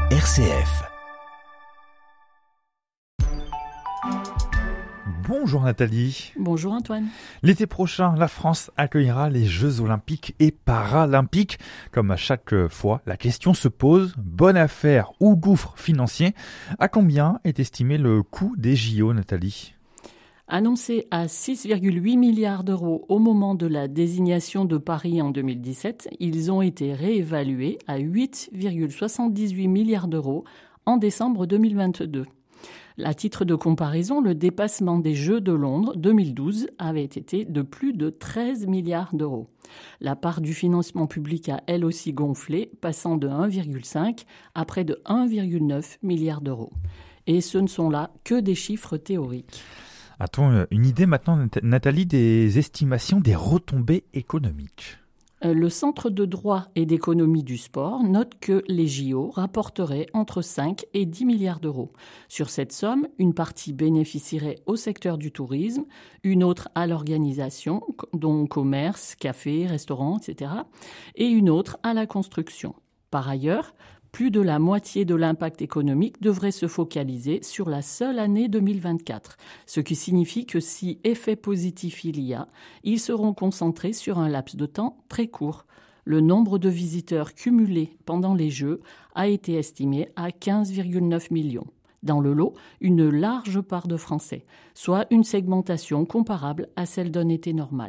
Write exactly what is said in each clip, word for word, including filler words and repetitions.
R C F. Bonjour Nathalie. Bonjour Antoine. L'été prochain, la France accueillera les Jeux Olympiques et Paralympiques. Comme à chaque fois, la question se pose, bonne affaire ou gouffre financier? À combien est estimé le coût des J O, Nathalie? Annoncé à six virgule huit milliards d'euros au moment de la désignation de Paris en deux mille dix-sept, ils ont été réévalués à huit virgule soixante-dix-huit milliards d'euros en décembre deux mille vingt-deux. À titre de comparaison, le dépassement des Jeux de Londres deux mille douze avait été de plus de treize milliards d'euros. La part du financement public a elle aussi gonflé, passant de un virgule cinq à près de un virgule neuf milliards d'euros. Et ce ne sont là que des chiffres théoriques. A-t-on une idée maintenant, Nathalie, des estimations des retombées économiques ? Le Centre de droit et d'économie du sport note que les J O rapporteraient entre cinq et dix milliards d'euros. Sur cette somme, une partie bénéficierait au secteur du tourisme, une autre à l'organisation, dont commerce, café, restaurants, et cetera, et une autre à la construction. Par ailleurs, plus de la moitié de l'impact économique devrait se focaliser sur la seule année deux mille vingt-quatre, ce qui signifie que si effet positif il y a, ils seront concentrés sur un laps de temps très court. Le nombre de visiteurs cumulés pendant les Jeux a été estimé à quinze virgule neuf millions. Dans le lot, une large part de Français, soit une segmentation comparable à celle d'un été normal.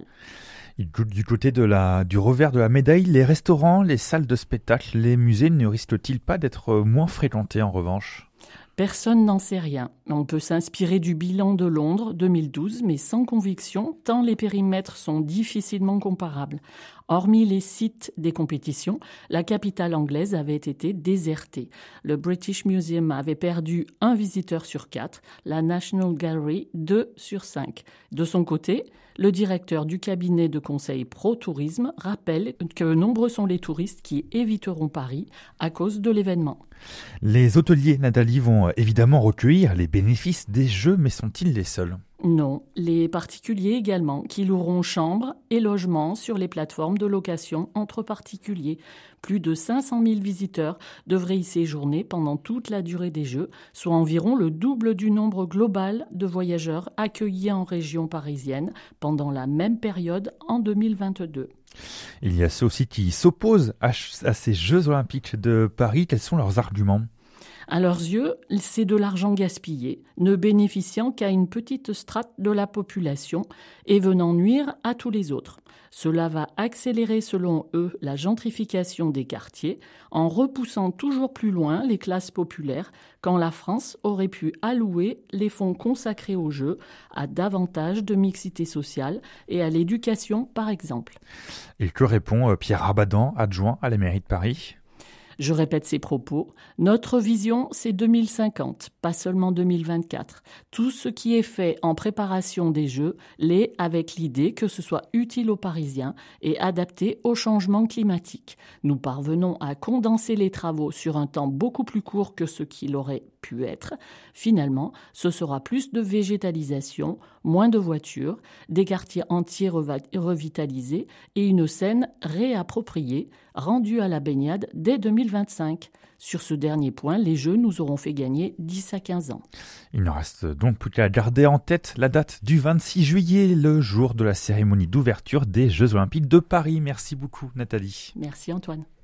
Du côté de la, du revers de la médaille, les restaurants, les salles de spectacle, les musées ne risquent-ils pas d'être moins fréquentés en revanche ? Personne n'en sait rien. On peut s'inspirer du bilan de Londres deux mille douze, mais sans conviction, tant les périmètres sont difficilement comparables. Hormis les sites des compétitions, la capitale anglaise avait été désertée. Le British Museum avait perdu un visiteur sur quatre, la National Gallery deux sur cinq. De son côté, le directeur du cabinet de conseil pro-tourisme rappelle que nombreux sont les touristes qui éviteront Paris à cause de l'événement. Les hôteliers, Nathalie, vont évidemment recueillir les bénéfices des Jeux, mais sont-ils les seuls ? Non, les particuliers également, qui loueront chambres et logements sur les plateformes de location entre particuliers. Plus de cinq cent mille visiteurs devraient y séjourner pendant toute la durée des Jeux, soit environ le double du nombre global de voyageurs accueillis en région parisienne pendant la même période en deux mille vingt-deux. Il y a ceux aussi qui s'opposent à, à ces Jeux Olympiques de Paris. Quels sont leurs arguments ? À leurs yeux, c'est de l'argent gaspillé, ne bénéficiant qu'à une petite strate de la population et venant nuire à tous les autres. Cela va accélérer, selon eux, la gentrification des quartiers en repoussant toujours plus loin les classes populaires quand la France aurait pu allouer les fonds consacrés aux Jeux à davantage de mixité sociale et à l'éducation, par exemple. Et que répond Pierre Rabadan, adjoint à la mairie de Paris ? Je répète ces propos. Notre vision, c'est deux mille cinquante, pas seulement deux mille vingt-quatre. Tout ce qui est fait en préparation des Jeux l'est avec l'idée que ce soit utile aux Parisiens et adapté au changement climatique. Nous parvenons à condenser les travaux sur un temps beaucoup plus court que ce qu'il aurait pu être. Finalement, ce sera plus de végétalisation, moins de voitures, des quartiers entiers revitalisés et une Seine réappropriée, rendue à la baignade dès deux mille vingt-cinq. Sur ce dernier point, les Jeux nous auront fait gagner dix à quinze ans. Il ne reste donc plus qu'à garder en tête la date du vingt-six juillet, le jour de la cérémonie d'ouverture des Jeux Olympiques de Paris. Merci beaucoup Nathalie. Merci Antoine.